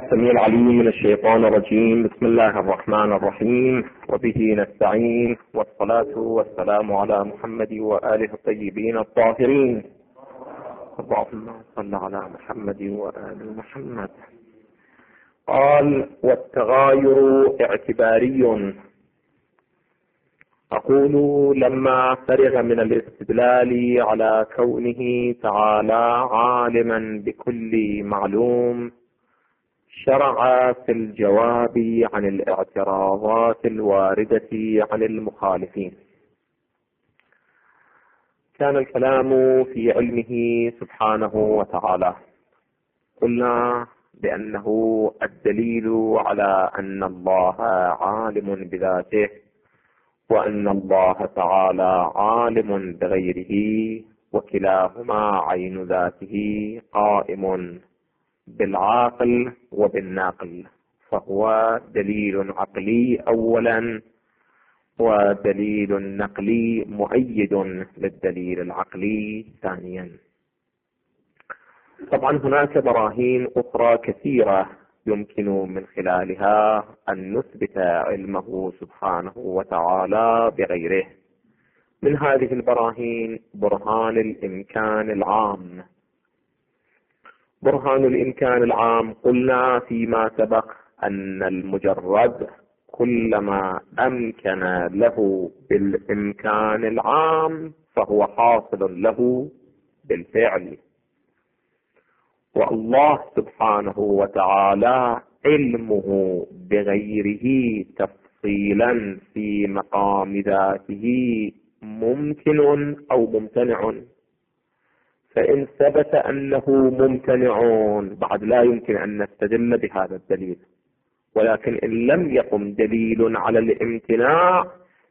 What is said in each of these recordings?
السميع العليم من الشيطان الرجيم. بسم الله الرحمن الرحيم، وبه نستعين، والصلاة والسلام على محمد وآله الطيبين الطاهرين. اللهم صل على محمد وآل محمد. قال: والتغاير اعتباري. أقول: لما فرغ من الاستدلال على كونه تعالى عالما بكل معلوم، شرع في الجواب عن الاعتراضات الواردة عن المخالفين. كان الكلام في علمه سبحانه وتعالى. قلنا بأنه الدليل على أن الله عالم بذاته، وأن الله تعالى عالم بغيره، وكلاهما عين ذاته قائم بالعاقل وبالناقل، فهو دليل عقلي أولا، ودليل نقلي مؤيد للدليل العقلي ثانيا. طبعا هناك براهين أخرى كثيرة يمكن من خلالها أن نثبت علمه سبحانه وتعالى بغيره. من هذه البراهين برهان الإمكان العام. برهان الإمكان العام قلنا فيما سبق أن المجرد كلما أمكن له بالإمكان العام فهو حاصل له بالفعل. والله سبحانه وتعالى علمه بغيره تفصيلا في مقام ذاته ممكن أو ممتنع. فإن ثبت أنه ممتنع بعد لا يمكن أن نستدل بهذا الدليل، ولكن إن لم يقم دليل على الامتناع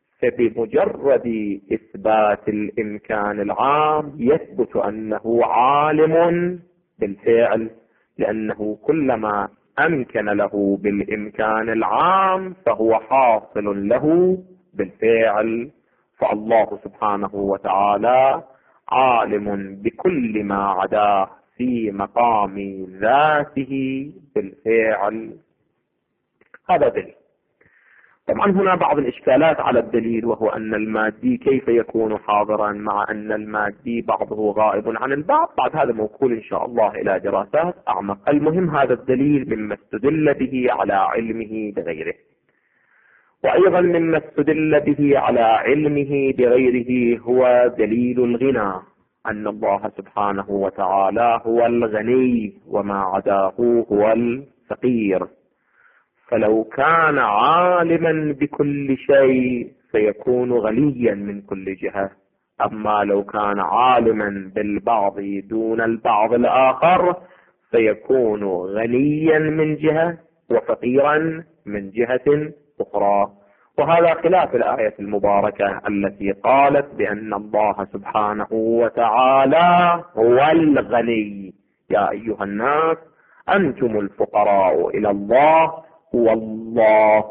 فبمجرد إثبات الإمكان العام يثبت أنه عالم بالفعل، لأنه كلما أمكن له بالإمكان العام فهو حاصل له بالفعل. فالله سبحانه وتعالى عالم بكل ما عداه في مقام ذاته بالفعل. هذا دليل. طبعا هنا بعض الإشكالات على الدليل، وهو أن المادي كيف يكون حاضرا مع أن المادي بعضه غائب عن البعض. بعد هذا موكول إن شاء الله إلى دراسات أعمق. المهم هذا الدليل مما استدل به على علمه بغيره. وأيضا مما استدل به على علمه بغيره هو دليل الغنى، أن الله سبحانه وتعالى هو الغني وما عداه هو الفقير. فلو كان عالما بكل شيء سيكون غنيا من كل جهة، أما لو كان عالما بالبعض دون البعض الآخر سيكون غنيا من جهة وفقيرا من جهة أخرى. وهذا خلاف الآية المباركة التي قالت بأن الله سبحانه وتعالى هو الغني. يا أيها الناس أنتم الفقراء إلى الله والله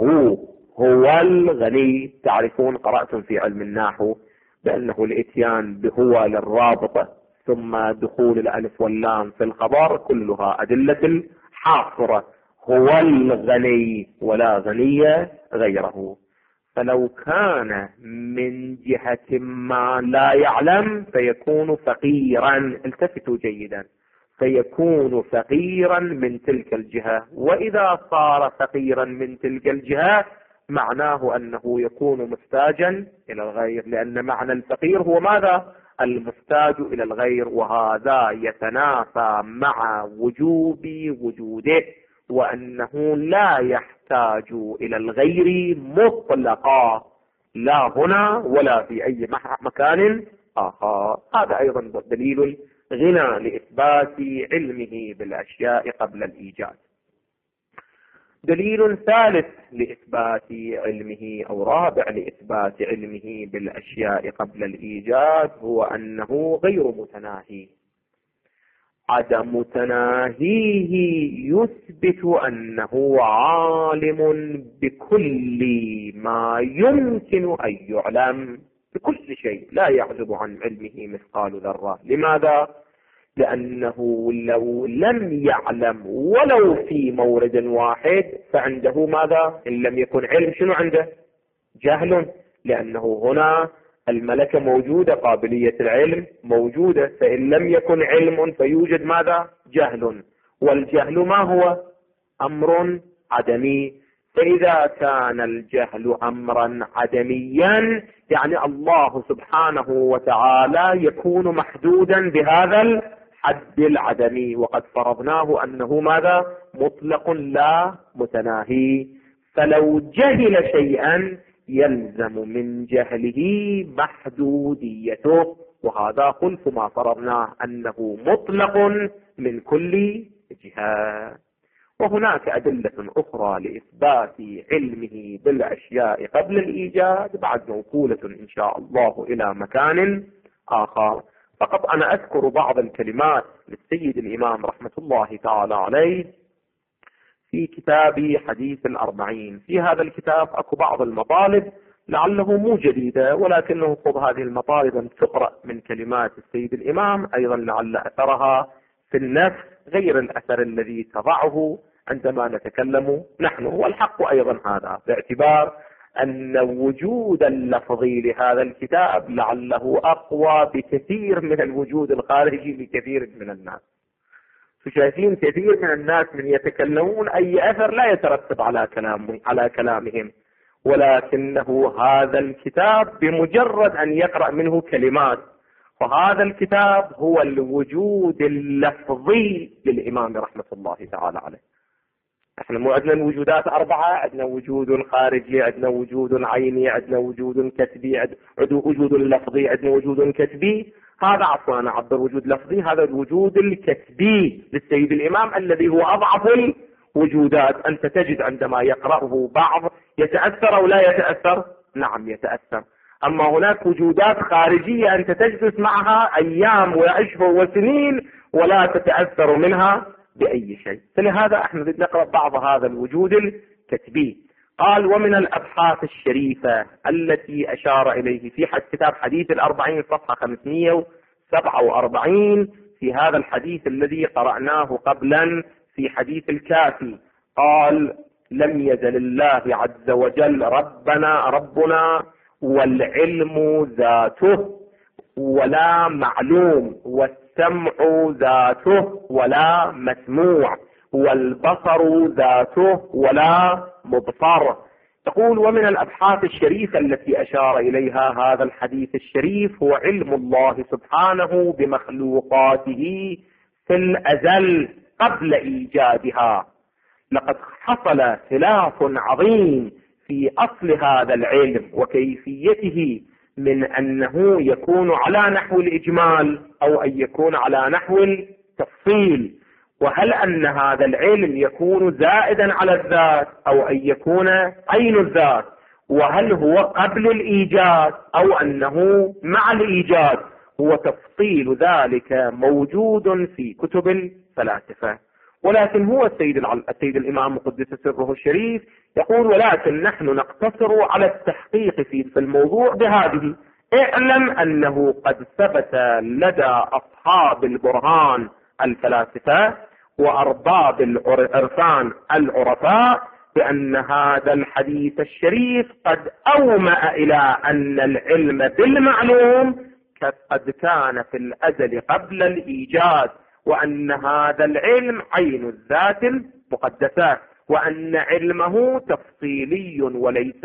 هو الغني. تعرفون، قرأتم في علم النحو بأنه الإتيان بهو للرابطة ثم دخول الألف واللام في الخبر كلها أدلة الحاصرة. هو الغني ولا غني غيره. فلو كان من جهة ما لا يعلم فيكون فقيرا. التفتوا جيدا، فيكون فقيرا من تلك الجهة. وإذا صار فقيرا من تلك الجهة معناه أنه يكون محتاجا إلى الغير، لأن معنى الفقير هو ماذا؟ المحتاج إلى الغير، وهذا يتنافى مع وجوب وجوده، وأنه لا يحتاج إلى الغير مطلقا، لا هنا ولا في أي مكان آخر. هذا أيضا دليل غنى لإثبات علمه بالأشياء قبل الإيجاد. دليل ثالث لإثبات علمه أو رابع لإثبات علمه بالأشياء قبل الإيجاد هو أنه غير متناهي. عدم تناهيه يثبت أنه عالم بكل ما يمكن أن يعلم، بكل شيء لا يعزب عن علمه مثقال ذرة. لماذا؟ لأنه لو لم يعلم ولو في مورد واحد فعنده ماذا؟ إن لم يكن علم شنو عنده؟ جهل، لأنه هنا الملكة موجودة، قابلية العلم موجودة، فإن لم يكن علم فيوجد ماذا؟ جهل، والجهل ما هو؟ أمر عدمي. فإذا كان الجهل أمرا عدميا يعني الله سبحانه وتعالى يكون محدودا بهذا الحد العدمي، وقد فرضناه أنه ماذا؟ مطلق لا متناهي. فلو جهل شيئا يلزم من جهله محدوديته، وهذا خلف ما فرضناه أنه مطلق من كل جهة. وهناك أدلة أخرى لإثبات علمه بالأشياء قبل الإيجاد بعد موصولة إن شاء الله إلى مكان آخر. فقط أنا أذكر بعض الكلمات للسيد الإمام رحمة الله تعالى عليه في كتاب حديث الأربعين. في هذا الكتاب أكو بعض المطالب لعله مو جديدة، ولكنه خذ هذه المطالب أن تقرأ من كلمات السيد الإمام، أيضا لعل أثرها في النفس غير الأثر الذي تضعه عندما نتكلم نحن. والحق أيضا هذا، باعتبار أن وجود اللفظي لهذا الكتاب لعله أقوى بكثير من الوجود الخارجي لكثير من الناس. فشايفين كثير من الناس من يتكلمون أي أثر لا يترتب على كلامهم، ولكنه هذا الكتاب بمجرد أن يقرأ منه كلمات، فهذا الكتاب هو الوجود اللفظي للإمام رحمة الله تعالى عليه. احنا مو عندنا الوجودات أربعة، عندنا وجود خارجي، عندنا وجود عيني، عندنا وجود كتبي، عندنا وجود لفظي، عندنا وجود كتبي. هذا عفوا أنا أعبر وجود لفظي، هذا الوجود الكتبي للسيد الإمام الذي هو أضعف الوجودات. أنت تجد عندما يقرأه بعض يتأثر أو لا يتأثر؟ نعم يتأثر. أما هناك وجودات خارجية أنت تجلس معها أيام وأشهر وسنين ولا تتأثر منها بأي شيء. فلهذا احنا بدنا نقرأ بعض هذا الوجود الكتبي. قال: ومن الأبحاث الشريفة التي أشار إليه في كتاب حديث الأربعين صفحة 547 في هذا الحديث الذي قرأناه قبلا في حديث الكافي، قال: لم يزل الله عز وجل ربنا والعلم ذاته ولا معلوم، والسمع ذاته ولا مسموع، والبصر ذاته ولا مبصر. تقول: ومن الأبحاث الشريفة التي أشار إليها هذا الحديث الشريف هو علم الله سبحانه بمخلوقاته في الأزل قبل إيجادها. لقد حصل خلاف عظيم في أصل هذا العلم وكيفيته، من أنه يكون على نحو الإجمال أو أن يكون على نحو التفصيل، وهل أن هذا العلم يكون زائدا على الذات أو أن يكون عين الذات، وهل هو قبل الإيجاد أو أنه مع الإيجاد. هو تفصيل ذلك موجود في كتب الفلاسفة، ولكن هو السيد الإمام مقدس سره الشريف يقول: ولكن نحن نقتصر على التحقيق في الموضوع بهذه: اعلم أنه قد ثبت لدى أصحاب البرهان الفلاسفة وأرباب العرفان العرفاء بأن هذا الحديث الشريف قد أومأ إلى أن العلم بالمعلوم قد كان في الأزل قبل الإيجاد، وأن هذا العلم عين الذات المقدسة، وأن علمه تفصيلي وليس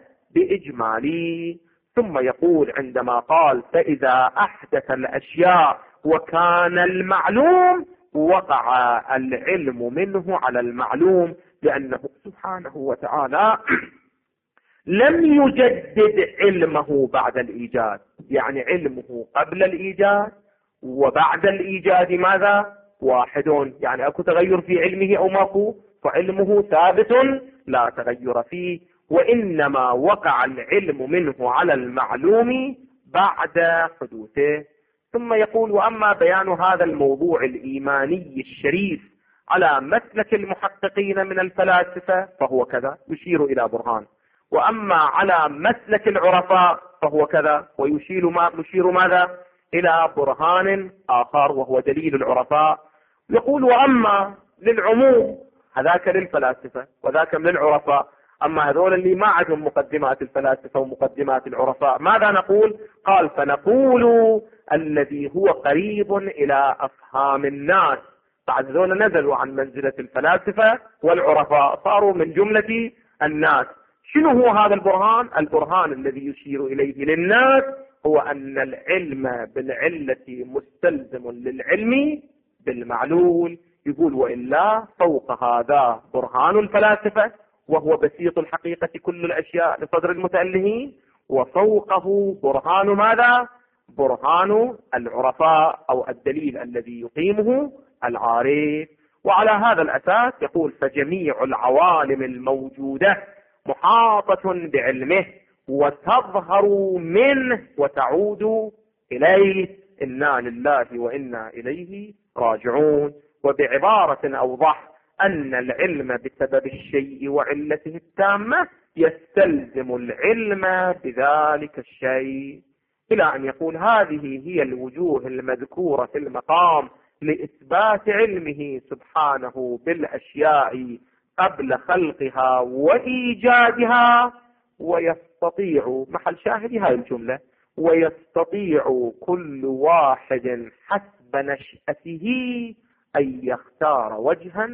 بإجمالي. ثم يقول عندما قال: فإذا أحدث الأشياء وكان المعلوم وقع العلم منه على المعلوم، لأنه سبحانه وتعالى لم يجدد علمه بعد الإيجاد، يعني علمه قبل الإيجاد وبعد الإيجاد ماذا؟ واحد، يعني أكو تغير في علمه أو ماكو؟ فعلمه ثابت لا تغير فيه، وإنما وقع العلم منه على المعلوم بعد حدوثه. ثم يقول: وأما بيان هذا الموضوع الإيماني الشريف على مسلك المحققين من الفلاسفة فهو كذا، يشير إلى برهان. وأما على مسلك العرفاء فهو كذا، ويشير ماذا؟ إلى برهان آخر وهو دليل العرفاء. يقول وأما للعموم هذاك للفلاسفة وذاك للعرفاء، أما هذول اللي ما عندهم مقدمات الفلاسفة ومقدمات العرفاء ماذا نقول؟ قال فنقول الذي هو قريب إلى أفهام الناس. بعد هذول نزلوا عن منزلة الفلاسفة والعرفاء، صاروا من جملة الناس. شنو هو هذا البرهان؟ البرهان الذي يشير إليه للناس هو أن العلم بالعلة مستلزم للعلم بالمعلول. يقول وإلا فوق هذا برهان الفلاسفة وهو بسيط الحقيقة كل الأشياء لصدر المتألهين، وفوقه برهان ماذا؟ برهان العرفاء أو الدليل الذي يقيمه العارف. وعلى هذا الأساس يقول فجميع العوالم الموجودة محاطة بعلمه وتظهر منه وتعود إليه، إنا لله وإنا إليه راجعون. وبعبارة أوضح أن العلم بسبب الشيء وعلته التامة يستلزم العلم بذلك الشيء، إلى أن يقول هذه هي الوجوه المذكورة في المقام لإثبات علمه سبحانه بالأشياء قبل خلقها وإيجادها. ويستطيع محل شاهد هذه الجملة ويستطيع كل واحد حسب نشأته أن يختار وجها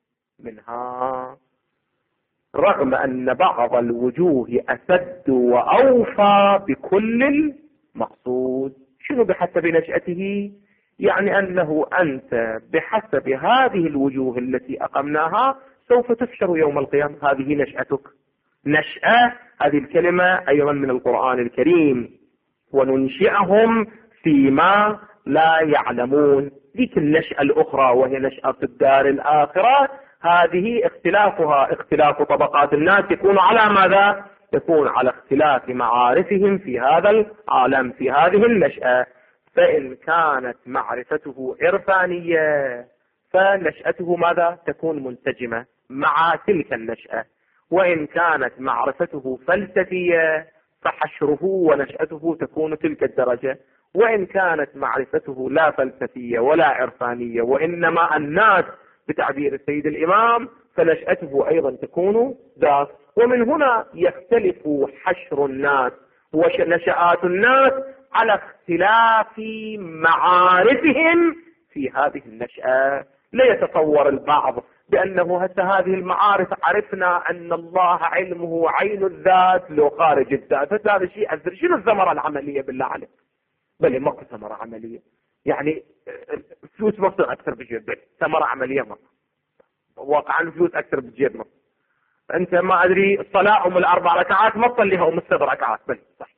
منها، رغم أن بعض الوجوه أسد وأوفى بكل المقصود. شنو بحسب نشأته؟ يعني أنه أنت بحسب هذه الوجوه التي أقمناها سوف تفشر يوم القيامة. هذه نشأتك. نشأة هذه الكلمة أيضا من القرآن الكريم، وننشئهم فيما لا يعلمون. ذيك النشأة الأخرى وهي نشأة الدار الآخرة، هذه اختلافها اختلاف طبقات الناس يكون على ماذا؟ يكون على اختلاف معارفهم في هذا العالم في هذه النشأة. فإن كانت معرفته عرفانية فنشأته ماذا؟ تكون منسجمة مع تلك النشأة. وإن كانت معرفته فلسفية فحشره ونشأته تكون تلك الدرجة. وإن كانت معرفته لا فلسفية ولا عرفانية وإنما الناس بتعبير السيد الإمام فنشأته أيضا تكون ذات. ومن هنا يختلف حشر الناس ونشآت الناس على اختلاف معارفهم في هذه النشأة. لا يتصور البعض بأنه هذه المعارف عرفنا أن الله علمه عين الذات لو خارج الذات، هذا شيء أثر. شنو الثمرة العملية بالله عليك؟ بل ماكو ثمرة عملية. يعني فلوس مصر أكثر بجيب، ثمرة عملية مصر واقعا فلوس أكثر بجيب مصر. أنت ما أدري الصلاة أم الأربع ركعات ما تصليها أم السبع ركعات بل صح،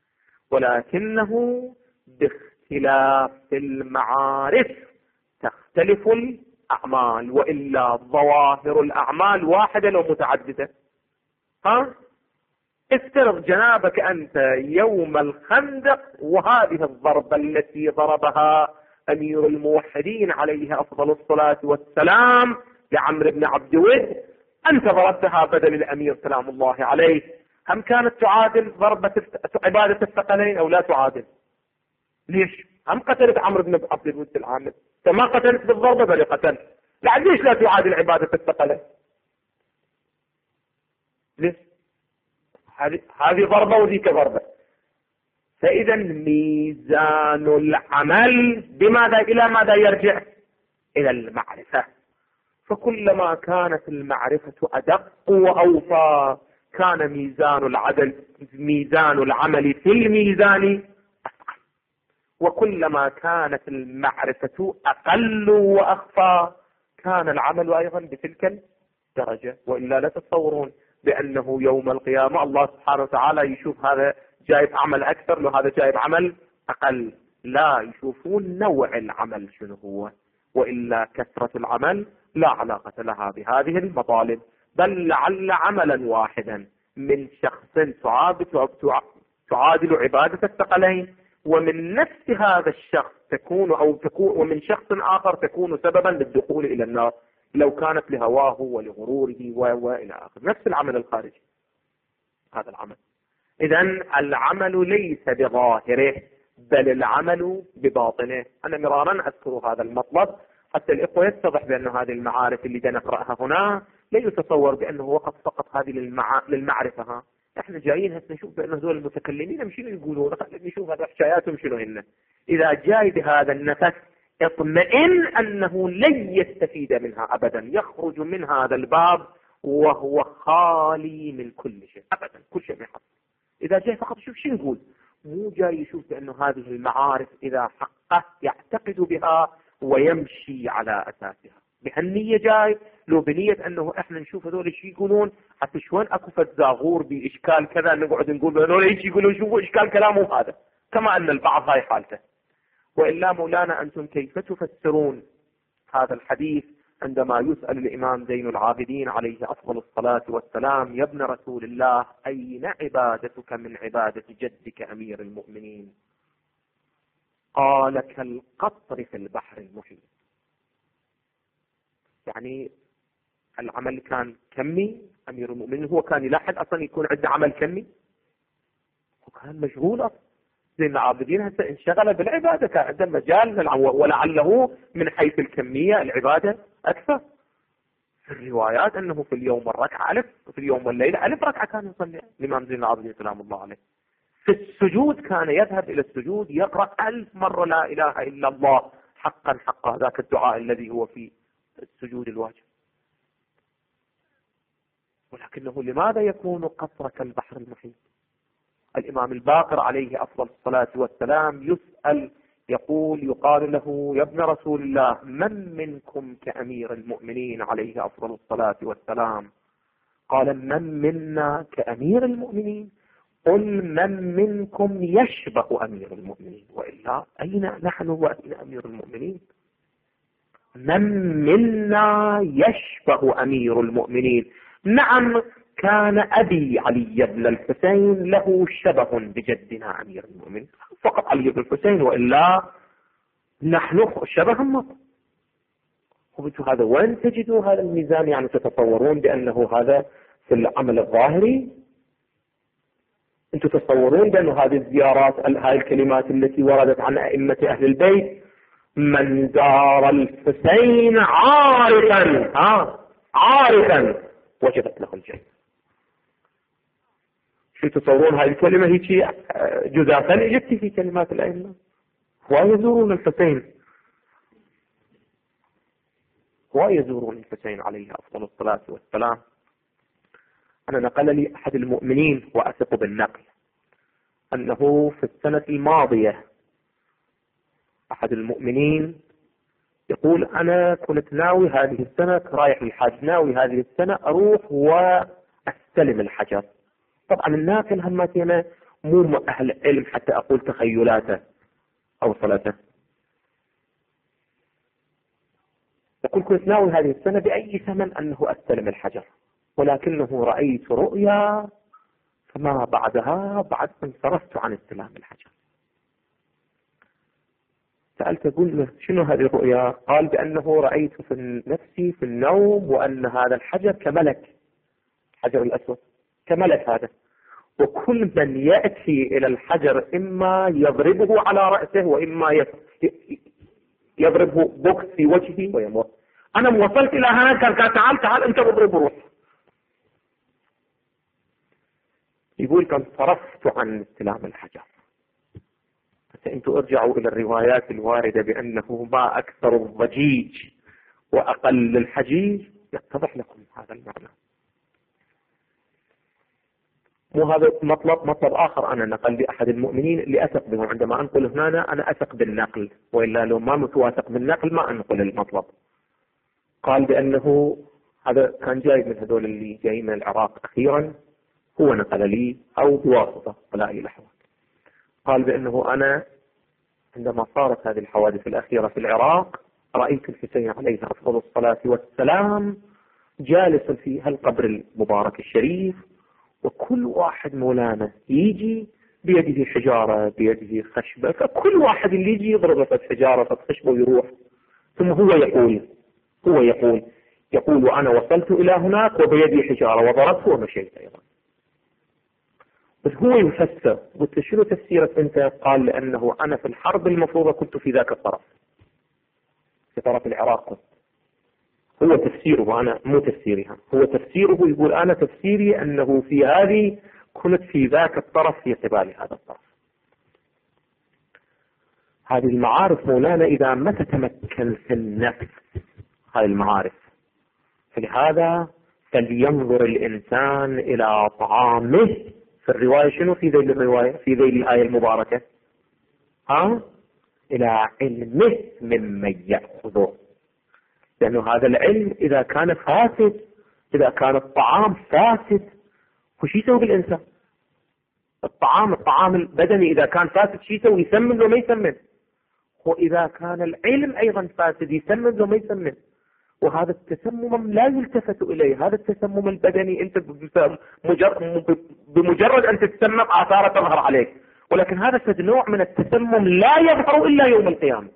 ولكنه باختلاف المعارف تختلف الأعمال، وإلا ظواهر الأعمال واحدة لو متعددة. افترض جنابك أنت يوم الخندق وهذه الضربة التي ضربها أمير الموحدين عليه أفضل الصلاة والسلام لعمرو بن عبد ود، أنت ضربتها بدل الأمير سلام الله عليه، هم كانت تعادل ضربة عبادة الثقلين أو لا تعادل؟ ليش؟ هم قتلت عمرو بن عبد الود العامل، فما قتلت بالضربة بل قتلت. ليش لا تعادل عبادة الثقلين؟ ليش؟ هذه ضربة وذيك ضربة. فإذا ميزان العمل بماذا إلى ماذا يرجع؟ إلى المعرفة. فكلما كانت المعرفة أدق وأوفى كان ميزان العمل في الميزان أثقل، وكلما كانت المعرفة أقل وأخفى كان العمل أيضا بتلك الدرجة. وإلا لا تتصورون بأنه يوم القيامة الله سبحانه وتعالى يشوف هذا جايب عمل أكثر لو هذا جايب عمل أقل، لا، يشوفون نوع العمل شنو هو، وإلا كثرة العمل لا علاقة لها بهذه المطالب. بل لعل عملا واحدا من شخص تعادل عبادة الثقلين، ومن نفس هذا الشخص تكون ومن شخص آخر تكون سببا للدخول إلى النار لو كانت لهواه ولغروره وإلى آخر. نفس العمل الخارجي هذا العمل. إذن العمل ليس بظاهره بل العمل بباطنه. أنا مرارا أذكر هذا المطلب حتى الإخوة يتضح بأن هذه المعارف اللي نقرأها هنا لا يتصور بأنه وقت فقط هذه للمعرفة. احنا جايين هسه نشوف بأن هذول المتكلمين شنو يقولون، نشوف هذه حكاياتهم شنو هن. إذا جاي بهذا النفس اطمئن أنه لن يستفيد منها أبدا، يخرج من هذا الباب وهو خالي من كل شيء أبدا، كل شيء محط. إذا جاي فقط شوف شو يقول، مو جاي يشوف بأنه هذه المعارف إذا حقه يعتقد بها ويمشي على أساسها. بهالنية جاي، لو بنية أنه إحنا نشوف هذول شو يقولون حتى شلون أكو زاغور بإشكال كذا نقعد نقول هذول إيش يقولون، شوفوا إشكال كلامه هذا، كما أن البعض هاي حالته. وإلا مولانا أنتم كيف تفسرون هذا الحديث عندما يسأل الإمام زين العابدين عليه أفضل الصلاة والسلام: يا ابن رسول الله أين عبادتك من عبادة جدك أمير المؤمنين؟ قال: كالقطر في البحر المحيط. يعني العمل كان كمي، أمير المؤمنين هو كان يلاحظ أصلا يكون عنده عمل كمي، وكان مشغول أصلا. زين العابدين هسه انشغل بالعبادة، كان عنده مجال، ولعله من حيث الكمية العبادة أكثر. في الروايات أنه في اليوم والركعة ألف، وفي اليوم والليلة 1000 ركعة كان يصلي الإمام زين العابدين سلام الله عليه. في السجود كان يذهب إلى السجود يقرأ 1000 مرة لا إله إلا الله حقا حقا، ذاك الدعاء الذي هو في السجود الواجب. ولكنه لماذا يكون قطرة كالبحر المحيط؟ الإمام الباقر عليه أفضل الصلاة والسلام يسأل، يقال له: يا ابن رسول الله من منكم كأمير المؤمنين عليه أفضل الصلاة والسلام؟ قال: من منا كأمير المؤمنين؟ قل من منكم يشبه أمير المؤمنين، وإلا أين نحن وأين أمير المؤمنين؟ من منا يشبه أمير المؤمنين. نعم، كان أبي علي بن الحسين له شبه بجدنا أمير المؤمنين، فقط علي بن الحسين، وإلا نحن شبه مطلق. وبتو هذا وين تجدوا هذا الميزان؟ يعني تتصورون بأنه هذا في العمل الظاهري؟ أنتم تتصورون بأن هذه الزيارات، هذه الكلمات التي وردت عن أئمة أهل البيت: من زار الحسين عارفا وجبت له الجنة. شو تتصورون هذه الكلمة هي جزافا اجت في كلمات الأئمة؟ ويزورون الحسين، ويزورون الحسين عليه أفضل الصلاة والسلام. أنا نقل لي أحد المؤمنين وأثق بالنقل أنه في السنة الماضية أحد المؤمنين يقول: أنا كنت ناوي هذه السنة، رايح للحاج، ناوي هذه السنة أروح وأستلم الحجر. طبعا الناقل همتنا مو أهل علم حتى أقول تخيلاته أو صلاته. يقول: كنت ناوي هذه السنة بأي ثمن أنه أستلم الحجر، ولكنه رأيت رؤيا فما بعدها بعد أن صرفت عن استلام الحجر. سألت أقول له: شنو هذه الرؤيا؟ قال: بأنه رأيت في نفسي في النوم وأن هذا الحجر كملك، الحجر الأسود كملك هذا، وكل من يأتي إلى الحجر إما يضربه على رأسه وإما يضربه بوكس في وجهه ويموت. أنا وصلت إلى هذا، قال: تعال أنت اضربه روح. يقول: كان صرفت عن استلام الحجر. أنتم ارجعوا إلى الروايات الواردة بأنه ما أكثر الضجيج وأقل الحجيج، يتضح لكم هذا المعنى. مو هذا مطلب آخر أنا نقل لأحد المؤمنين اللي أثق به. عندما أنقل هنا أنا أثق بالنقل، وإلا لو ما متواثق بالنقل ما أنقل المطلب. قال بأنه هذا كان جاي من هذول اللي جاي من العراق أخيرا، هو نقل لي أو بواسطة ولا أي لحظة. قال بأنه أنا عندما صارت هذه الحوادث الأخيرة في العراق رأيت الحسين عليه أفضل الصلاة والسلام جالس في هالقبر المبارك الشريف، وكل واحد مولانا يجي بيده حجارة بيده خشبة، فكل واحد اللي يجي يضرب فت حجارة فت خشبة ويروح. ثم هو يقول وأنا وصلت إلى هناك وبيدي حجارة وضربته ومشيت أيضا. بس هو يفسر. قلت له شنو تفسيرك أنت؟ قال لأنه أنا في الحرب المفروضة كنت في ذاك الطرف، في طرف العراق كنت. هو تفسيره، أنا مو تفسيرها، هو تفسيره يقول أنا تفسيري أنه في هذه كنت في ذاك الطرف في قبال هذا الطرف. هذه المعارف مولانا إذا ما تتمكن في النفس هذه المعارف، فلهذا فلينظر الإنسان إلى طعامه. في الرواية شنو في ذيل الرواية، في ذيل الآية المباركة؟ إلى علمه ممن يأخذه. لأنه هذا العلم إذا كان فاسد، إذا كان الطعام فاسد، وش يسوي بالإنسان؟ الطعام البدني إذا كان فاسد شو يسوي؟ يسمن لو ما يسمن. وإذا كان العلم أيضا فاسد يسمم لو ما يسمم. وهذا التسمم لا يلتفت إليه. هذا التسمم البدني أنت بمجرد أن تتسمم آثاره تظهر عليك، ولكن هذا نوع من التسمم لا يظهر إلا يوم القيامة،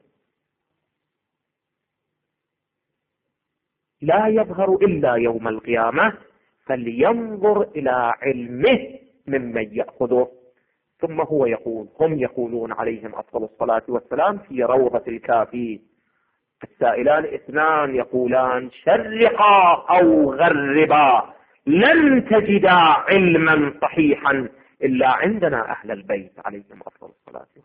لا يظهر إلا يوم القيامة. فلينظر إلى علمه ممن يأخذه. ثم هو يقول، هم يقولون عليهم أفضل الصلاة والسلام في روضة الكافي، السائلان اثنان يقولان شرقا أو غربا لن تجدا علما صحيحا إلا عندنا أهل البيت عليهم أفضل الصلاة والسلام.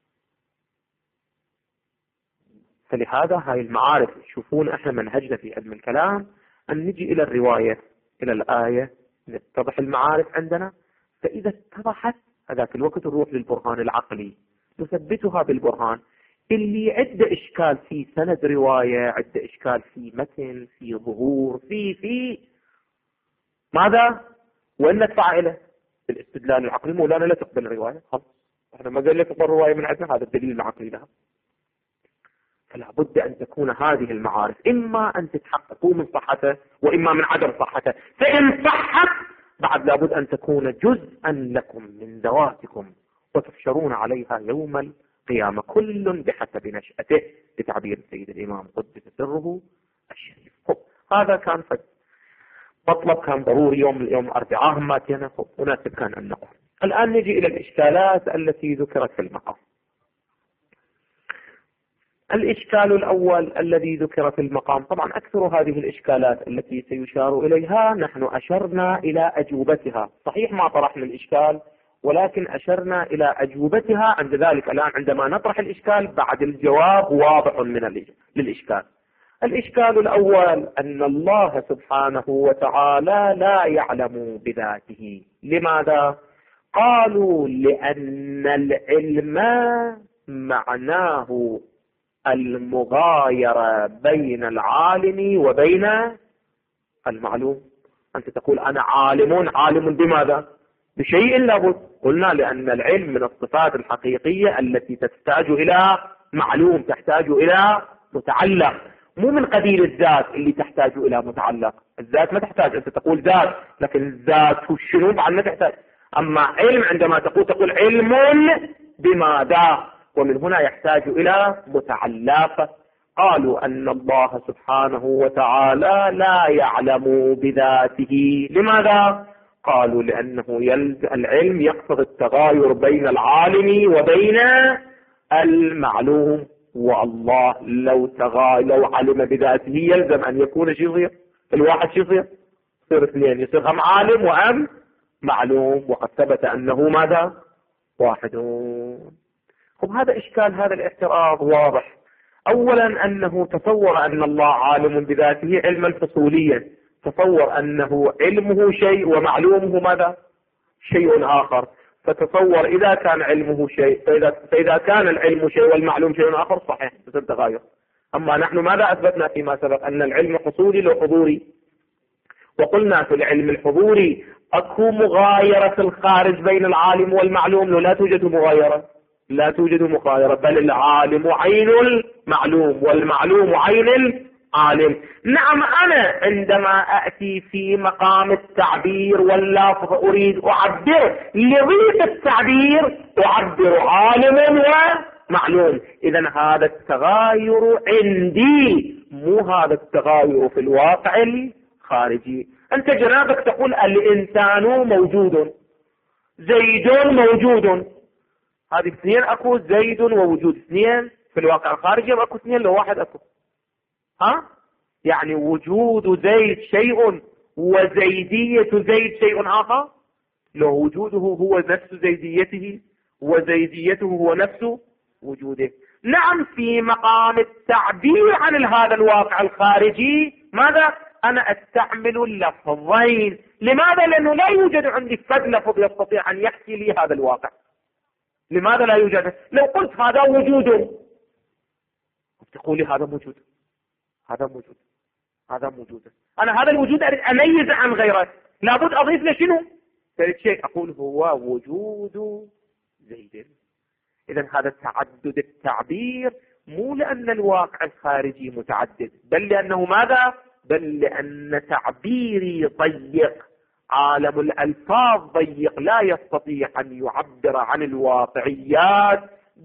فلهذا هاي المعارف تشوفون احنا منهجنا في علم الكلام أن نجي إلى الرواية إلى الآية نتضح المعارف عندنا، فإذا اتضحت هذاك الوقت نروح للبرهان العقلي نثبتها بالبرهان. اللي عنده إشكال في سند رواية، عنده إشكال في متن، في ظهور، في ماذا؟ وين ندفع إليه؟ الاستدلال العقلي. مولانا لا تقبل الرواية، خلاص احنا ما قال لا تقبل الرواية من عندنا، هذا الدليل العقلي لها. فلا بد أن تكون هذه المعارف إما أن تتحققوا من صحته وإما من عدم صحته. فإن صحت بعد لابد أن تكون جزءا لكم من ذواتكم وتحشرون عليها يوم القيامة كل بحسب نشأته، بتعبير السيد الإمام قدس سره الشريف. هذا كان مطلب كان ضروري يوم الأربعاء هماتنا مناسب كان أن نقول. الآن نجي إلى الإشكالات التي ذكرت في المقام. الإشكال الأول الذي ذكر في المقام، طبعا أكثر هذه الإشكالات التي سيشار إليها نحن أشرنا إلى أجوبتها، صحيح ما طرحنا الإشكال ولكن أشرنا إلى أجوبتها. عند ذلك الآن عندما نطرح الإشكال بعد الجواب واضح للإشكال. الإشكال الأول أن الله سبحانه وتعالى لا يعلم بذاته. لماذا؟ قالوا لأن العلم معناه المغايرة بين العالم وبين المعلوم. أنت تقول أنا عالم بماذا؟ بشيء لابد. قلنا لأن العلم من الصفات الحقيقية التي تحتاج إلى معلوم، تحتاج إلى متعلق، مو من قبيل الذات اللي تحتاج إلى متعلق. الذات ما تحتاج، أنت تقول ذات لكن الذات شنو بعد ما تحتاج. أما علم عندما تقول علم بماذا، ومن هنا يحتاج إلى متعلق. قالوا أن الله سبحانه وتعالى لا يعلم بذاته. لماذا؟ قالوا لأنه العلم يقتضي التغاير بين العالم وبين المعلوم، والله لو علم بذاته يلزم أن يكون شيء صغير. الواحد شيء صغير، يصير اثنين، يصير هم عالم وأم معلوم، وقد ثبت أنه ماذا؟ واحد. هذا إشكال، هذا الاعتراض واضح. أولا أنه تصور أن الله عالم بذاته علما فصوليا، تصور أنه علمه شيء ومعلومه ماذا؟ شيء آخر. فتصور إذا كان علمه شيء فإذا كان العلم شيء والمعلوم شيء آخر صحيح تصير تغاير. أما نحن ماذا أثبتنا فيما سبق؟ أن العلم حصولي لو حضوري، وقلنا في العلم الحضوري أكو مغايرة في الخارج بين العالم والمعلوم. لا توجد مغايرة، لا توجد مغايرة، بل العالم عين المعلوم والمعلوم عين العالم. نعم أنا عندما أأتي في مقام التعبير واللفظ أريد أعبر لضيق التعبير أعبر عالم ومعلوم. إذن هذا التغاير عندي، مو هذا التغاير في الواقع الخارجي. أنت جنابك تقول الإنسان موجود، زيد موجود، هذه اثنين اكو، زيد ووجود اثنين في الواقع الخارجي، اكو اثنين لو واحد اكو. يعني وجود زيد شيء وزيدية زيد شيء آخر. لو وجوده هو نفس زيديته وزيديته هو نفس وجوده. نعم، في مقام التعبير عن هذا الواقع الخارجي ماذا؟ أنا أستعمل اللفظين. لماذا؟ لأنه لا يوجد عندي فد لفظ يستطيع أن يحكي لي هذا الواقع. لماذا لا يوجد؟ لو قلت هذا وجود، تقولي هذا موجود، هذا موجود، هذا موجود. أنا هذا الوجود أريد أميز عن غيره، لابد أضيف له شنو؟ ثالث شيء أقول هو وجود زيد. إذن هذا تعدد التعبير مو لأن الواقع الخارجي متعدد، بل لأنه ماذا؟ بل لأن تعبيري ضيق، عالم الألفاظ ضيق، لا يستطيع أن يعبر عن الواقعيات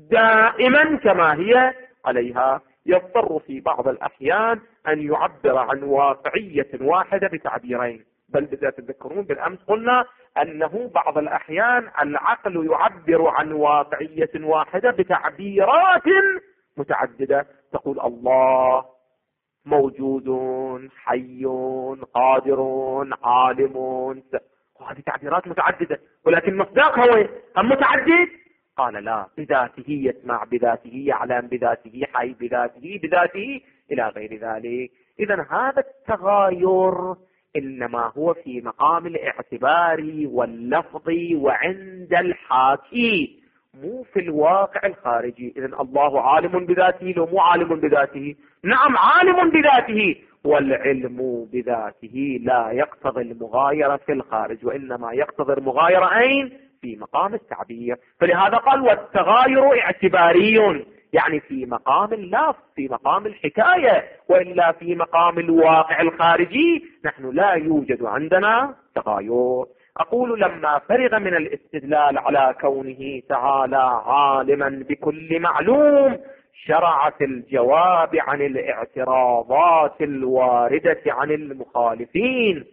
دائما كما هي عليها. يضطر في بعض الأحيان أن يعبر عن واقعية واحدة بتعبيرين. بل بالذات تذكرون بالأمس قلنا أنه بعض الأحيان العقل يعبر عن واقعية واحدة بتعبيرات متعددة. تقول الله موجود، حي، قادر، عالم، وهذه تعبيرات متعددة، ولكن مصداقها وين؟ هم متعدد؟ قال لا، بذاته يسمع، بذاته يعلم، بذاته حي، بذاته إلى غير ذلك. إذن هذا التغاير إنما هو في مقام الاعتبار واللفظ وعند الحاكي، مو في الواقع الخارجي. إذن الله عالم بذاته لو مو عالم بذاته؟ نعم عالم بذاته، والعلم بذاته لا يقتضي المغايرة في الخارج، وإنما يقتضي المغايرة أين؟ في مقام التعبير. فلهذا قال والتغاير اعتباري، يعني في مقام اللفظ، في مقام الحكاية، وإلا في مقام الواقع الخارجي نحن لا يوجد عندنا تغاير. أقول لما فرغ من الاستدلال على كونه تعالى عالما بكل معلوم، شرع في الجواب عن الاعتراضات الواردة عن المخالفين،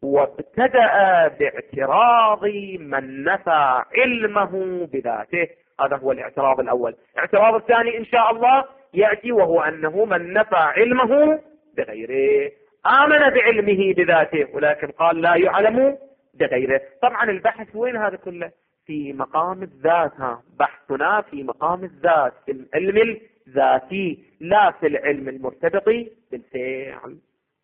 وابتدأ باعتراض من نفى علمه بذاته. هذا هو الاعتراض الأول. الاعتراض الثاني إن شاء الله يأتي، وهو أنه من نفى علمه بغيره، آمن بعلمه بذاته ولكن قال لا يعلم بغيره. طبعا البحث وين هذا كله؟ في مقام الذات. بحثنا في مقام الذات، في العلم الذاتي، لا في العلم المرتبط بالفعل.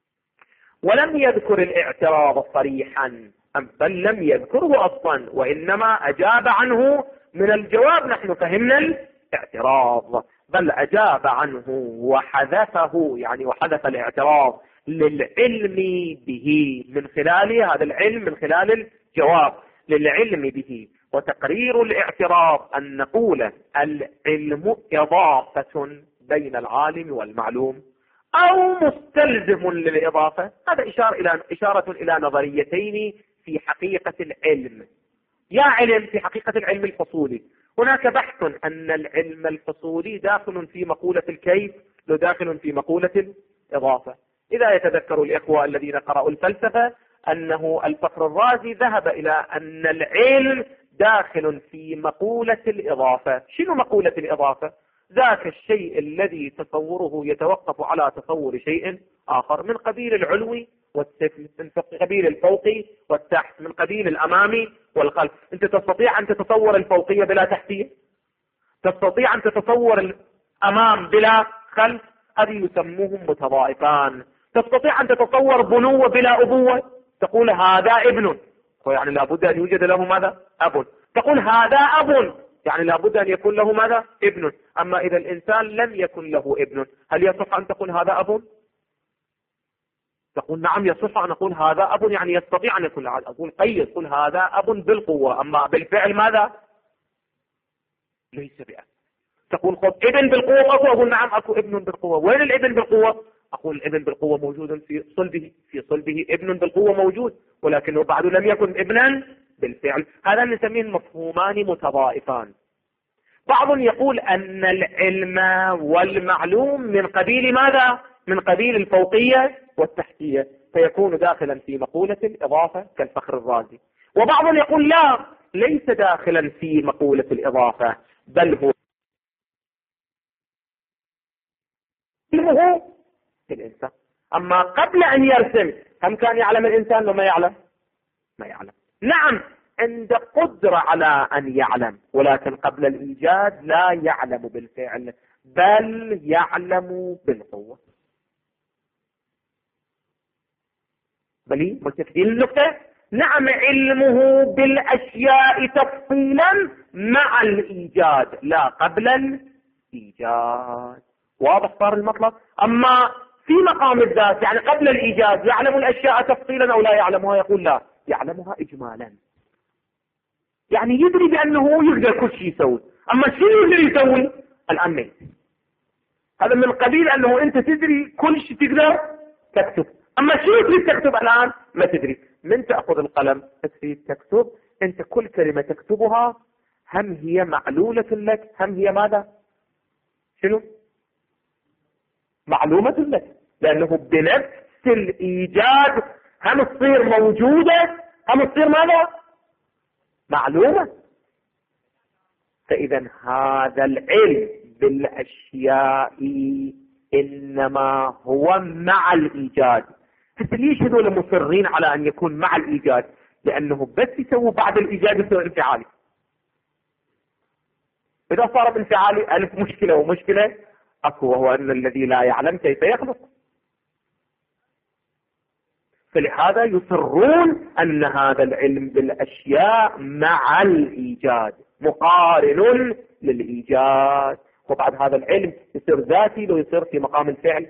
ولم يذكر الاعتراض صريحا، بل لم يذكره أصلا، وإنما أجاب عنه من الجواب. نحن فهمنا الاعتراض، بل أجاب عنه وحذفه، يعني وحذف الاعتراض للعلم به، من خلال هذا العلم، من خلال الجواب للعلم به. وتقرير الاعتراض أن نقول العلم إضافة بين العالم والمعلوم أو مستلزم للإضافة. هذا إشارة إلى نظريتين في حقيقة العلم. يا علم في حقيقة العلم الفصولي، هناك بحث أن العلم الفصولي داخل في مقولة الكيف وداخل في مقولة الإضافة. إذا يتذكر الإخوة الذين قرأوا الفلسفة أنه الفخر الرازي ذهب إلى أن العلم داخل في مقولة الإضافة. شنو مقولة الإضافة؟ ذاك الشيء الذي تصوره يتوقف على تصور شيء آخر، من قبيل العلوي والسفل، من قبيل الفوقي والتحت، من قبيل الأمامي والخلف. أنت تستطيع أن تتصور الفوقية بلا تحتية؟ تستطيع أن تتصور الأمام بلا خلف؟ هذه يسموهم متضائفان. تستطيع أن تتصور بنوة بلا أبوة؟ تقول هذا ابن، يعني لابد أن يوجد له ماذا؟ أب. تقول هذا أب، يعني لابد أن يكون له ماذا؟ ابن. أما إذا الإنسان لم يكن له ابن، هل يصح أن تقول هذا أب؟ تقول نعم يصح أن أقول هذا أب، يعني يستطيع أن يكون. أقول قيد، قل هذا أب بالقوة، أما بالفعل ماذا؟ ليس بأب. تقول خذ ابن بالقوة أكو، أقول نعم أكو ابن بالقوة. وين الابن بالقوة؟ أقول الابن بالقوة موجود في صلبه، في صلبه ابن بالقوة موجود، ولكنه بعد لم يكن ابنا بالفعل. هذا نسميه مفهومان متضائفان. بعض يقول أن العلم والمعلوم من قبيل ماذا؟ من قبيل الفوقية والتحتية، فيكون داخلا في مقولة الإضافة كالفخر الرازي. وبعض يقول لا، ليس داخلا في مقولة الإضافة، بل هو علمه الإنسان. أما قبل أن يرسم هم كان يعلم الإنسان لو ما يعلم؟ ما يعلم. نعم عند قدرة على أن يعلم، ولكن قبل الإيجاد لا يعلم بالفعل بل يعلم بالقوة. بلي متفقين النقطة؟ نعم علمه بالأشياء تفصيلا مع الإيجاد لا قبل الإيجاد. واضح صار المطلب؟ أما في مقام الذات يعني قبل الإيجاد يعلم الأشياء تفصيلا أو لا يعلمها؟ يقول لا، يعلمها إجمالا، يعني يدري بأنه يقدر كل شيء يسوي. أما شنو يقدر يسوي الآن ميت. هذا من قبيل أنه أنت تدري كل شيء تقدر تكتب، أما شنو تريد تكتب الآن ما تدري. من تأخذ القلم تريد تكتب، أنت كل كلمة تكتبها هم هي معلولة لك، هم هي ماذا؟ شنو؟ معلومة لك، لأنه بنفس الإيجاد هم تصير موجودة، هم تصير ماذا؟ معلومة. فإذا هذا العلم بالأشياء إنما هو مع الإيجاد. هسه ليش هذول مصرين على أن يكون مع الإيجاد؟ لأنه بس يسووا بعد الإيجاد يصير انفعالي. إذا صار انفعالي ألف مشكلة ومشكلة أكو، وهو أن الذي لا يعلم كيف يخلق. فلهذا يصرون أن هذا العلم بالأشياء مع الإيجاد مقارن للإيجاد. وبعد هذا العلم يصير ذاتي لو يصير في مقام الفعل؟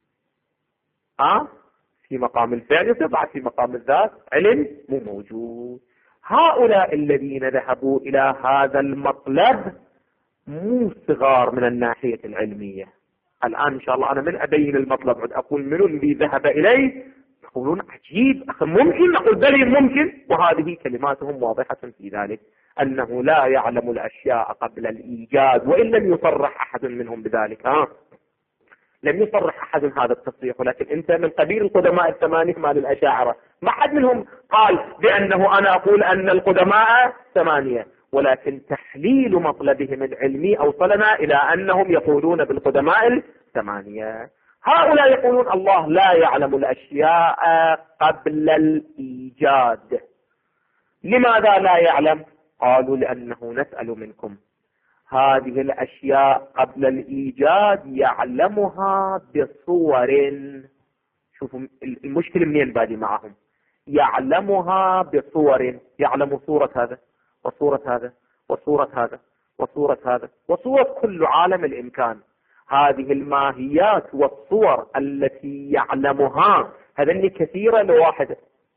في مقام الفعل يصير، بعد في مقام الذات علم مو موجود. هؤلاء الذين ذهبوا إلى هذا المطلب مو صغار من الناحية العلمية. الآن إن شاء الله أنا من أبين المطلب عد أقول منو اللي ذهب إليه، يقولون عجيب أخي ممكن، نقول بلي ممكن، وهذه كلماتهم واضحة في ذلك أنه لا يعلم الأشياء قبل الإيجاد، وإن لم يصرح أحد منهم بذلك. لم يصرح أحد هذا التصريح، ولكن أنت من قبيل القدماء الثمانية مال الأشاعرة، ما حد منهم قال بأنه أنا أقول أن القدماء ثمانية، ولكن تحليل مطلبهم العلمي أوصلنا إلى أنهم يقولون بالقدماء الثمانية. هؤلاء يقولون الله لا يعلم الأشياء قبل الإيجاد. لماذا لا يعلم؟ قالوا لأنه نسأل منكم هذه الأشياء قبل الإيجاد يعلمها بصور. شوفوا المشكلة منين بادي معهم، يعلمها بصور، يعلم صورة هذا وصورة هذا وصورة هذا وصورة هذا وصورة كل عالم الإمكان. هذه الماهيات والصور التي يعلمها هذني كثيرة لواحدة،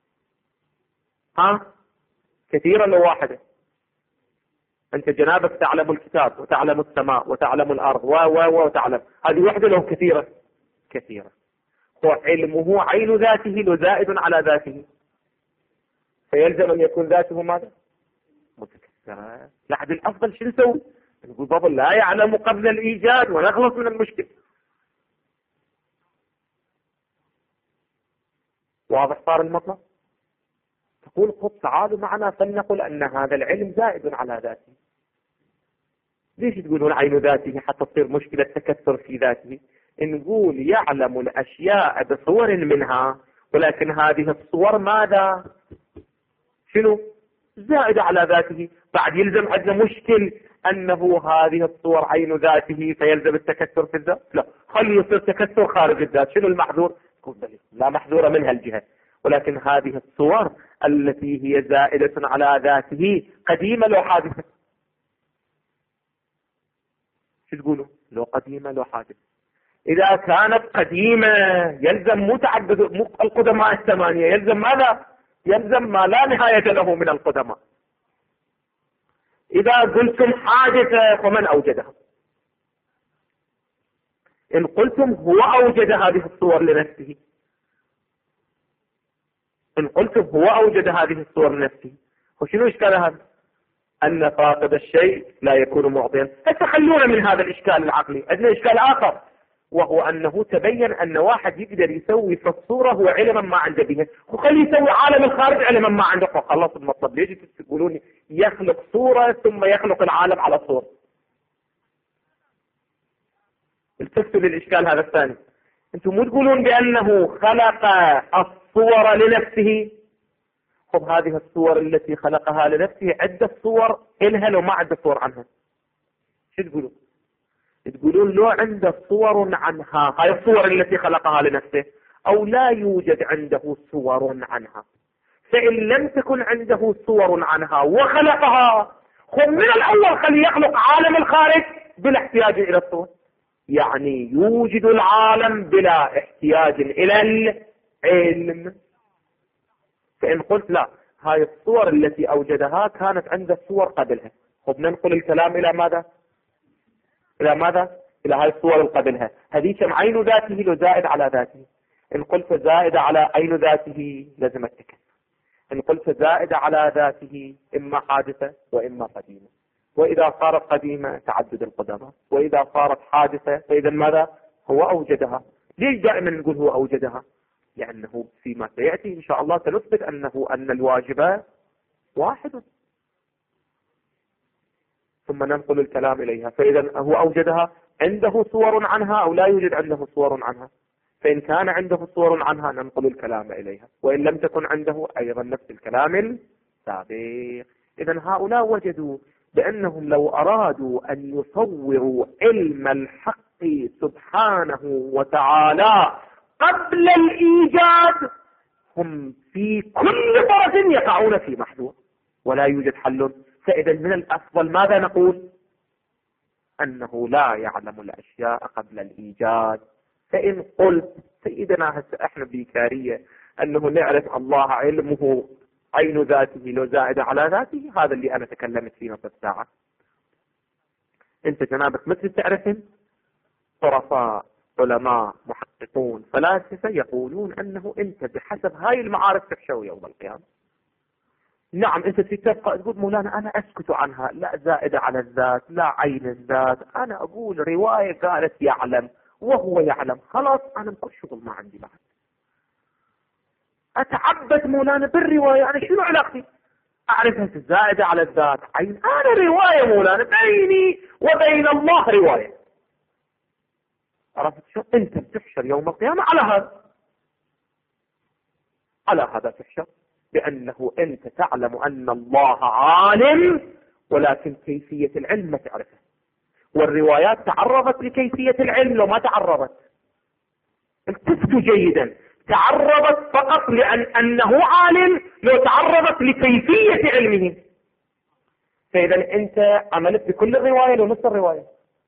كثيرة لواحدة. أنت جنابك تعلم الكتاب وتعلم السماء وتعلم الأرض وتعلم، هذه وحدة له كثيرة كثيرة. وعلمه عين ذاته لزائد على ذاته، فيلزم أن يكون ذاته ماذا؟ متكثرة. لحد الأفضل شو نسوي؟ نقول بابا لا يعلم قبل الإيجاد ونخلص من المشكلة. واضح صار المطلب؟ تقول خذ تعالوا معنا فلنقل أن هذا العلم زائد على ذاته. ليش تقولون عين ذاته حتى تصير مشكلة تكثر في ذاته؟ نقول يعلم الأشياء بصور منها، ولكن هذه الصور ماذا؟ شنو؟ زائد على ذاته. بعد يلزم عندنا مشكل أنه هذه الصور عين ذاته فيلزم التكثر في الذات؟ لا، خلي يصير تكثر خارج الذات. شنو المحذور؟ لا محذور منها الجهة، ولكن هذه الصور التي هي زائدة على ذاته قديمة لو حادثة. شو تقولوا؟ لو قديمة لو حادثة. إذا كانت قديمة يلزم متعدد القدماء الثمانية، يلزم ماذا؟ يلزم ما لا نهاية له من القدماء. إذا قلتم حادثة فمن أوجدها؟ إن قلتم هو أوجد هذه الصور لنفسه، إن قلتم هو أوجد هذه الصور لنفسه، وشنو إشكال هذا؟ أن فاقد الشيء لا يكون معطيا. فتخلونا من هذا الإشكال العقلي. عندنا إشكال آخر، وهو أنه تبين أن واحد يقدر يسوي في الصورة هو علما ما عنده بها، وخلي يسوي عالم الخارج علما ما عنده. خلاص المطلب. ليش تقولون يخلق صورة ثم يخلق العالم على صورة. التفتوا للإشكال هذا الثاني. أنتم مو تقولون بأنه خلق الصور لنفسه؟ خب هذه الصور التي خلقها لنفسه عدة صور إلها لو ما عنده صور عنها. شو تقولون؟ تقولون لو عنده صور عنها، هاي الصور التي خلقها لنفسه، أو لا يوجد عنده صور عنها. فإن لم تكن عنده صور عنها وخلقها، خب من الأول خلي يخلق عالم الخارج بلا احتياج إلى الصور. يعني يوجد العالم بلا احتياج إلى العلم. فإن قلت لا، هاي الصور التي أوجدها كانت عند الصور قبلها، خب ننقل الكلام إلى ماذا؟ إلى ماذا؟ إلى هاي الصور اللي قبلها. هذه كم عين ذاته لو زائد على ذاته. إن قلت زائد على عين ذاته لازم التكلم. إن قلت زائد على ذاته إما حادثة وإما قديمة، وإذا صارت قديمة تعدد القدماء، وإذا صارت حادثة فإذا ماذا؟ هو أوجدها. ليش دائما نقول هو أوجدها؟ لأنه فيما سيأتي إن شاء الله سنثبت أن الواجب واحد، ثم ننقل الكلام إليها. فإذا هو أوجدها، عنده صور عنها أو لا يوجد عنده صور عنها؟ فإن كان عنده صور عنها ننقل الكلام إليها، وإن لم تكن عنده أيضا نفس الكلام السابق. إذا هؤلاء وجدوا بأنهم لو أرادوا أن يصوروا علم الحق سبحانه وتعالى قبل الإيجاد هم في كل طرف يقعون في محذور ولا يوجد حل. فإذا من الأفضل ماذا نقول؟ أنه لا يعلم الأشياء قبل الإيجاد. فإن قلت سيدنا هسه احنا بإيكارية أنه نعرف الله علمه عين ذاته لو زائد على ذاته، هذا اللي أنا تكلمت فيه نصف ساعة. أنت جنابك مثل تعرفين طرفاء علماء محققون فلاسفة يقولون أنه أنت بحسب هاي المعارف تحشو يوم القيامة. نعم أنت تبقى تقول مولانا أنا أسكت عنها، لا زائد على الذات، لا عين الذات، أنا أقول رواية قالت يعلم وهو يعلم، خلاص أنا بكل شغل ما عندي بعد. أتعبد مولانا بالرواية، أنا شنو علاقتي؟ أعرفها زائدة على الذات عين، أنا رواية مولانا بيني وبين الله رواية. عرفت شو؟ أنت بتحشر يوم القيامة على هذا، على هذا تحشر، بأنه أنت تعلم أن الله عالم ولكن كيفية العلم ما تعرفها. والروايات تعرضت لكيفية العلم لو ما تعرضت. التفتوا جيدا، تعرضت فقط أنه عالم لو تعرضت لكيفية علمه. فإذا أنت عملت بكل الرواية لو نص الرواية.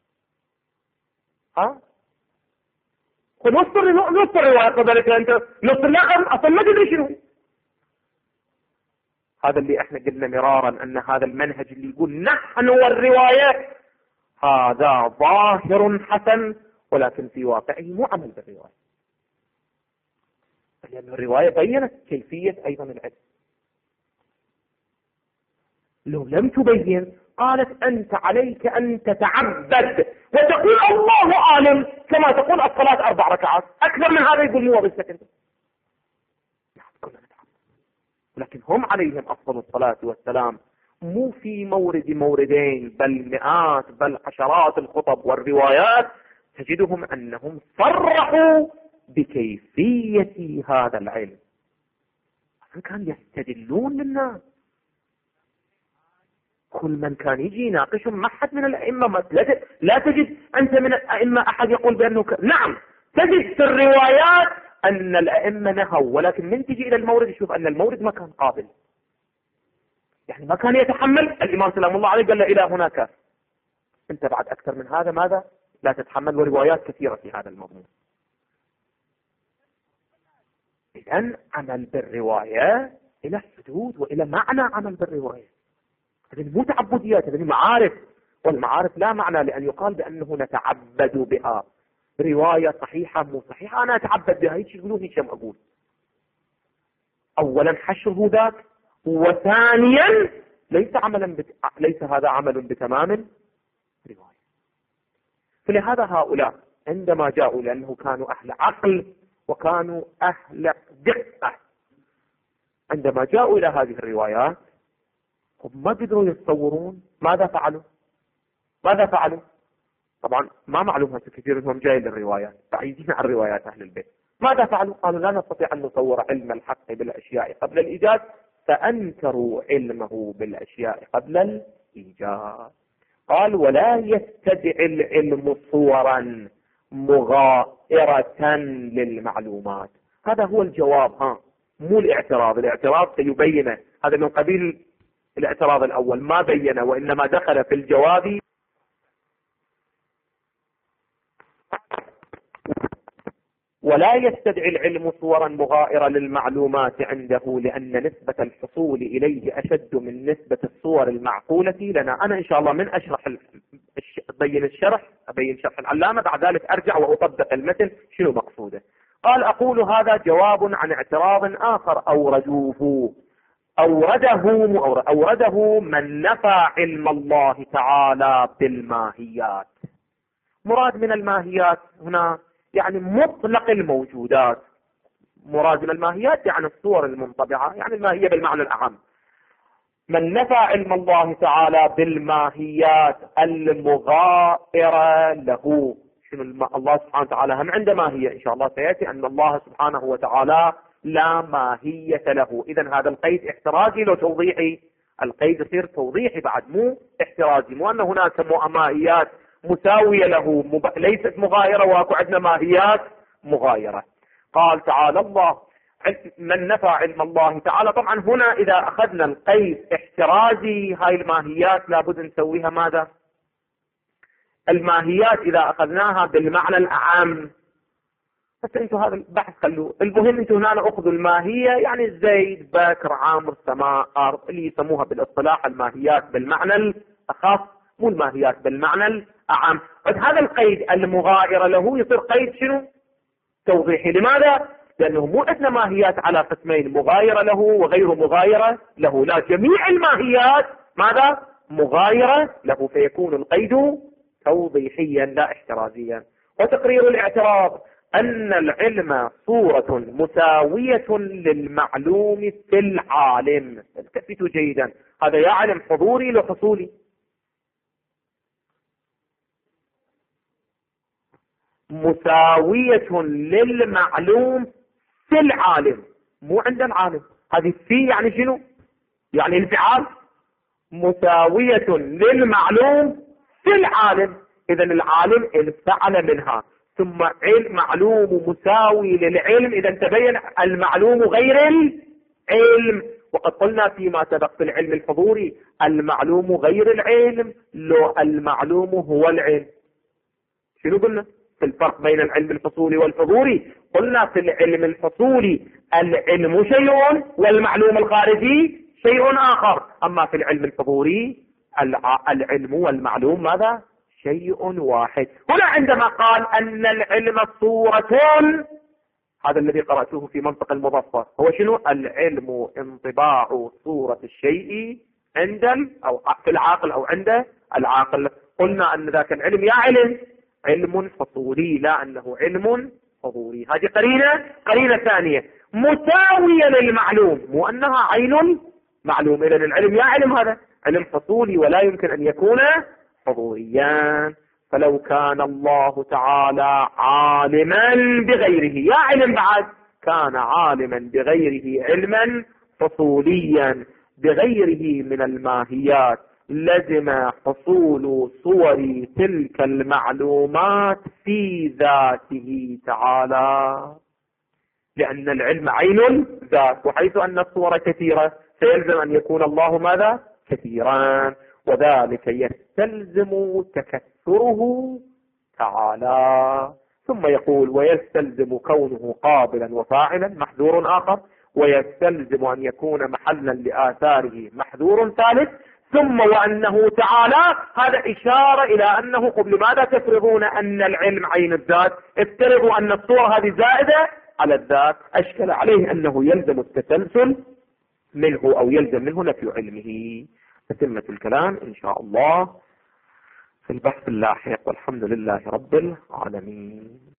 نص الرواية قبلك أنت نص الآخر أصلا ما تدري شنو. هذا اللي احنا قلنا مرارا أن هذا المنهج اللي يقول نحن والرواية هذا ظاهر حسن ولكن في واقعه مو عمل بالرواية، لأن الرواية بيّنت كيفية أيضا العلم. لو لم تبين قالت أنت عليك أن تتعبد وتقول الله عالم كما تقول الصلاة 4 ركعات، أكثر من هذا يقول مو وظيفتك أنت. لكن هم عليهم أفضل الصلاة والسلام مو في موردين بل مئات بل عشرات الخطب والروايات تجدهم أنهم صرحوا بكيفية هذا العلم. كانوا يستدلون للناس. كل من كان يجي يناقشهم ما حد من الأئمة، لا تجد أنت من الأئمة أحد يقول بأنه نعم تجد في الروايات أن الأئمة نهوا، ولكن من تجي إلى المورد يشوف أن المورد ما كان قابل، يعني ما كان يتحمل. الإمام سلام الله عليه قال له إلى هناك، أنت بعد أكثر من هذا ماذا لا تتحمل. وروايات كثيرة في هذا المضمون. إذن عمل بالرواية إلى حدود وإلى معنى عمل بالرواية. هذه مو تعبديات، هذه معارف، والمعارف لا معنى لأن يقال بأنه نتعبد بها. رواية صحيحة مو صحيحة أنا أتعبد بها، هيك يقولون هيك أقول. أولا حشره ذاك، وثانيا ليس هذا عمل بتمام رواية. فلهذا هؤلاء عندما جاءوا لأنه كانوا أهل عقل وكانوا أهل دقة، عندما جاءوا إلى هذه الروايات ما قدروا يتصورون ماذا فعلوا. ماذا فعلوا؟ طبعا ما معلوم هسه كثير منهم جاي للروايات، بعيدين عن روايات أهل البيت. ماذا فعلوا؟ قالوا لا نستطيع أن نصور علم الحق بالأشياء قبل الإيجاد، فأنكروا علمه بالأشياء قبل الإيجاد. قال ولا يستدعي العلم صورا مغائرة للمعلومات. هذا هو الجواب، مو الاعتراض. الاعتراض سيبينه، هذا من قبيل الاعتراض الأول، ما بينه وإنما دخل في الجواب. ولا يستدعي العلم صورا مغائرة للمعلومات عنده، لأن نسبة الحصول إليه أشد من نسبة الصور المعقولة لنا. أنا إن شاء الله من أشرح أبين شرح العلامة، بعد ذلك أرجع وأطبق المثل شنو مقصوده. قال أقول هذا جواب عن اعتراض آخر أورده من نفى علم الله تعالى بالماهيات. مراد من الماهيات هنا يعني مطلق الموجودات. مراد من الماهيات يعني الصور المنطبعة، يعني الماهية بالمعنى الأعم. من نفى علم الله تعالى بالماهيات المغائرة له. شنو الله سبحانه وتعالى هم عنده ماهية، إن شاء الله سيأتي أن الله سبحانه وتعالى لا ماهية له. إذن هذا القيد احترازي لو توضيحي، القيد يصير توضيحي بعد مو احترازي، مو أن هناك ماهيات مساوية له ليست مغايرة واكو عندنا ماهيات مغايرة. قال تعالى الله من نفى علم الله تعالى. طبعا هنا إذا أخذنا القيد احترازي، هاي الماهيات لابد نسويها ماذا؟ الماهيات إذا أخذناها بالمعنى الأعم. بس انتوا هذا البحث خلوه، المهم انتوا هنا اخذوا الماهية يعني زيد بكر عامر سماء أرض، اللي يسموها بالاصطلاح الماهيات بالمعنى الأخص، مو الماهيات بالمعنى الأعم. هذا القيد المغايرة له يصير قيد شنو؟ توضيحي. لماذا؟ لأنه مو عندنا ماهيات على قسمين، مغايرة له وغير مغايرة له، لا جميع الماهيات ماذا؟ مغايرة له، فيكون القيد توضيحيا لا احترازيا. وتقرير الاعتراض أن العلم صورة مساوية للمعلوم في العالم. التفتوا جيدا، هذا يا علم حضوري لحصولي. مساوية للمعلوم في العالم، مو عند العالم. هذه في يعني شنو؟ يعني انفعال. مساوية للمعلوم في العالم، إذا العالم انفعل منها، ثم معلوم مساوي للعلم، إذا تبين المعلوم غير العلم. وقد قلنا فيما سبق في العلم الحضوري المعلوم غير العلم، لو المعلوم هو العلم. شنو قلنا في الفرق بين العلم الفصولي والحضوري؟ قلنا في العلم الفصولي العلم شيء والمعلوم الخارجي شيء آخر، أما في العلم الحضوري العلم والمعلوم ماذا؟ شيء واحد. هنا عندما قال أن العلم صورة، هذا الذي قرأته في منطق المظفر، هو شنو؟ العلم انطباع صورة الشيء عند أو في العاقل أو عند العاقل. قلنا أن ذاك العلم يا علم فصولي، لا أنه علم حضوري. هذه قرينة ثانية مساوية للمعلوم، مو أنها عين معلوم. إذن العلم يا علم هذا علم فصولي ولا يمكن أن يكون حضوريا. فلو كان الله تعالى عالما بغيره، يا علم بعد، كان عالما بغيره علما فصوليا بغيره من الماهيات، لزم حصول صور تلك المعلومات في ذاته تعالى، لأن العلم عين ذات، وحيث أن الصور كثيرة سيلزم أن يكون الله ماذا؟ كثيرا، وذلك يستلزم تكثره تعالى. ثم يقول ويستلزم كونه قابلا وفاعلا محذور آخر، ويستلزم أن يكون محلا لآثاره محذور ثالث، ثم وأنه تعالى. هذا إشارة إلى أنه قبل ماذا تفرضون أن العلم عين الذات؟ افترضوا أن الصورة هذه زائدة على الذات، أشكل عليه أنه يلزم التسلسل منه أو يلزم منه نفي علمه. تتمة الكلام إن شاء الله في البحث اللاحق، والحمد لله رب العالمين.